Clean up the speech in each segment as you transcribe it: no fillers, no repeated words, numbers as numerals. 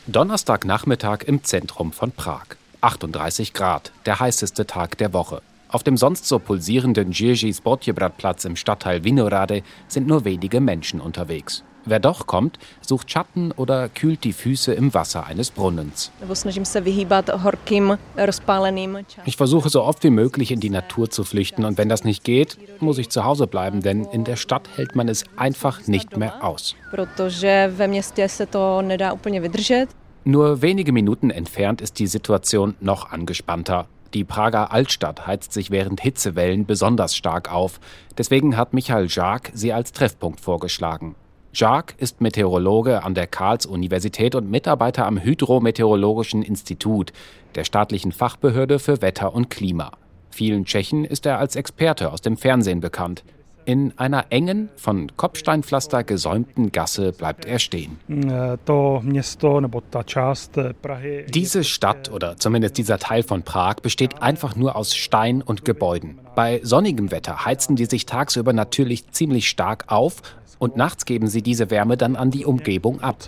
Donnerstagnachmittag im Zentrum von Prag. 38 Grad, der heißeste Tag der Woche. Auf dem sonst so pulsierenden Jiří-Spotěbrad-Platz im Stadtteil Vinohrady sind nur wenige Menschen unterwegs. Wer doch kommt, sucht Schatten oder kühlt die Füße im Wasser eines Brunnens. Ich versuche so oft wie möglich in die Natur zu flüchten und wenn das nicht geht, muss ich zu Hause bleiben, denn in der Stadt hält man es einfach nicht mehr aus. Nur wenige Minuten entfernt ist die Situation noch angespannter. Die Prager Altstadt heizt sich während Hitzewellen besonders stark auf. Deswegen hat Michal Žák sie als Treffpunkt vorgeschlagen. Žák ist Meteorologe an der Karls-Universität und Mitarbeiter am Hydrometeorologischen Institut, der staatlichen Fachbehörde für Wetter und Klima. Vielen Tschechen ist er als Experte aus dem Fernsehen bekannt. In einer engen, von Kopfsteinpflaster gesäumten Gasse bleibt er stehen. Diese Stadt oder zumindest dieser Teil von Prag besteht einfach nur aus Stein und Gebäuden. Bei sonnigem Wetter heizen die sich tagsüber natürlich ziemlich stark auf und nachts geben sie diese Wärme dann an die Umgebung ab.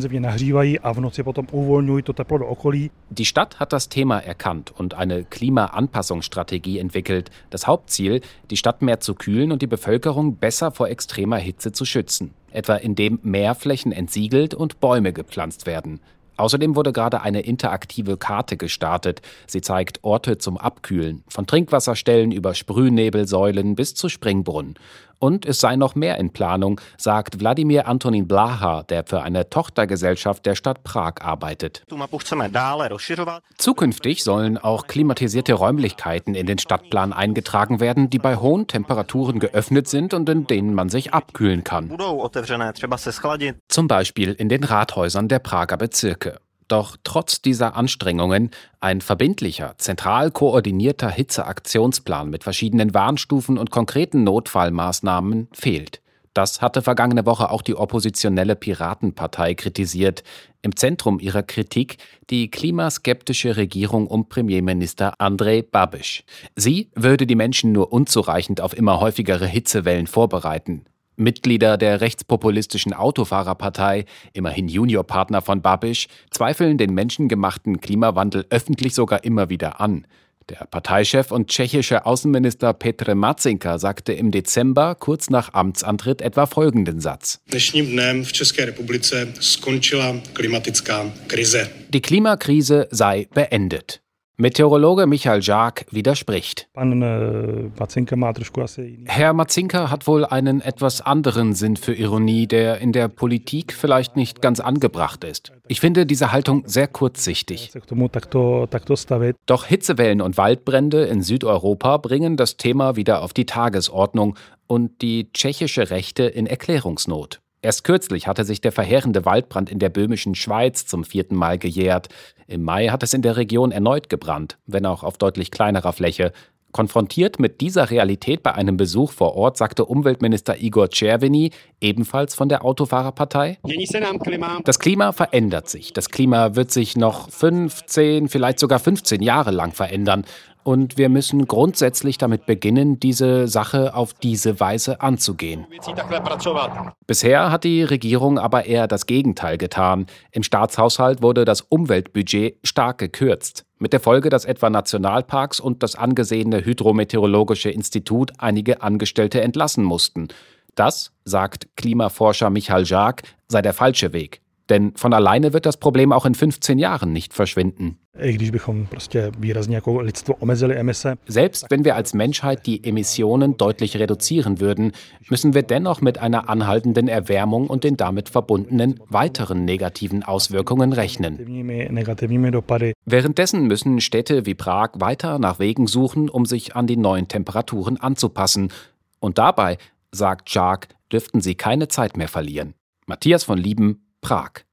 Die Stadt hat das Thema erkannt und eine Klimaanpassungsstrategie entwickelt. Das Hauptziel, die Stadt mehr zu kühlen und die Bevölkerung besser vor extremer Hitze zu schützen. Etwa indem mehr Flächen entsiegelt und Bäume gepflanzt werden. Außerdem wurde gerade eine interaktive Karte gestartet. Sie zeigt Orte zum Abkühlen, von Trinkwasserstellen über Sprühnebelsäulen bis zu Springbrunnen. Und es sei noch mehr in Planung, sagt Vladimir Antonín Bláha, der für eine Tochtergesellschaft der Stadt Prag arbeitet. Zukünftig sollen auch klimatisierte Räumlichkeiten in den Stadtplan eingetragen werden, die bei hohen Temperaturen geöffnet sind und in denen man sich abkühlen kann. Zum Beispiel in den Rathäusern der Prager Bezirke. Doch trotz dieser Anstrengungen, ein verbindlicher, zentral koordinierter Hitzeaktionsplan mit verschiedenen Warnstufen und konkreten Notfallmaßnahmen fehlt. Das hatte vergangene Woche auch die oppositionelle Piratenpartei kritisiert. Im Zentrum ihrer Kritik die klimaskeptische Regierung um Premierminister Andrej Babiš. Sie würde die Menschen nur unzureichend auf immer häufigere Hitzewellen vorbereiten. Mitglieder der rechtspopulistischen Autofahrerpartei, immerhin Juniorpartner von Babiš, zweifeln den menschengemachten Klimawandel öffentlich sogar immer wieder an. Der Parteichef und tschechische Außenminister Petr Mlčenka sagte im Dezember, kurz nach Amtsantritt, etwa folgenden Satz: Die Klimakrise sei beendet. Meteorologe Michal Žák widerspricht. Herr Mlčenka hat wohl einen etwas anderen Sinn für Ironie, der in der Politik vielleicht nicht ganz angebracht ist. Ich finde diese Haltung sehr kurzsichtig. Doch Hitzewellen und Waldbrände in Südeuropa bringen das Thema wieder auf die Tagesordnung und die tschechische Rechte in Erklärungsnot. Erst kürzlich hatte sich der verheerende Waldbrand in der böhmischen Schweiz zum 4. Mal gejährt. Im Mai hat es in der Region erneut gebrannt, wenn auch auf deutlich kleinerer Fläche. Konfrontiert mit dieser Realität bei einem Besuch vor Ort, sagte Umweltminister Igor Červený, ebenfalls von der Autofahrerpartei: Das Klima verändert sich. Das Klima wird sich noch 15, vielleicht sogar 15 Jahre lang verändern. Und wir müssen grundsätzlich damit beginnen, diese Sache auf diese Weise anzugehen. Bisher hat die Regierung aber eher das Gegenteil getan. Im Staatshaushalt wurde das Umweltbudget stark gekürzt. Mit der Folge, dass etwa Nationalparks und das angesehene Hydrometeorologische Institut einige Angestellte entlassen mussten. Das, sagt Klimaforscher Michal Žák, sei der falsche Weg. Denn von alleine wird das Problem auch in 15 Jahren nicht verschwinden. Selbst wenn wir als Menschheit die Emissionen deutlich reduzieren würden, müssen wir dennoch mit einer anhaltenden Erwärmung und den damit verbundenen weiteren negativen Auswirkungen rechnen. Währenddessen müssen Städte wie Prag weiter nach Wegen suchen, um sich an die neuen Temperaturen anzupassen. Und dabei, sagt Žák, dürften sie keine Zeit mehr verlieren. Matthias von Lieben, Prag.